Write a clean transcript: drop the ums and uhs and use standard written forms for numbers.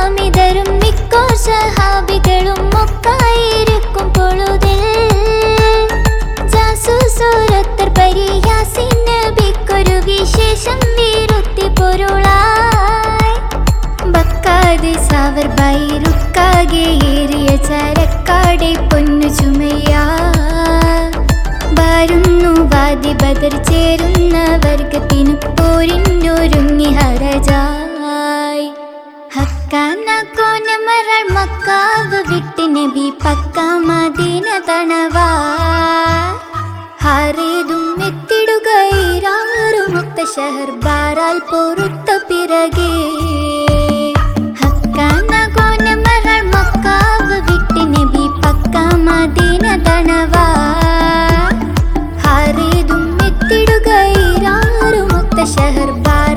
അമിതരും മിക്കോർ സഹാബികളും മൊക്കായിരിക്കും പൊഴുതിൽ ജാസൂസോരത്തർ പരിയാസിൻ നബിക്കൊരു വിശേഷം വിരുത്തി പൊരുളായി ബക്കാതെ സാവർ ബൈറുക്കാകെ ഏറിയ ചരക്കാടെ പൊന്നു ചുമയാ വരുന്നു വാദി ബദർ ചേരുന്ന വർഗത്തിനു പോരിന്നൊരുങ്ങി ഹരജായി ഹക്കാന കോന മറൾ മക്കാവ് വിട്ട് നബി പക്ക മദീന തണവാ ഹാരേതും എത്തിടുകയിരാറു മുക്ത ഷഹർ ബാരാൽ പൊറുത്ത പിറകെ ഹക്കാന കോന മറൾ മക്കാവ് വിട്ട് നബി പക്ക മദീന തണവാ ഹാരേതും എത്തിടുകയിരാറു മുക്ത ഷഹർ ബാരാൽ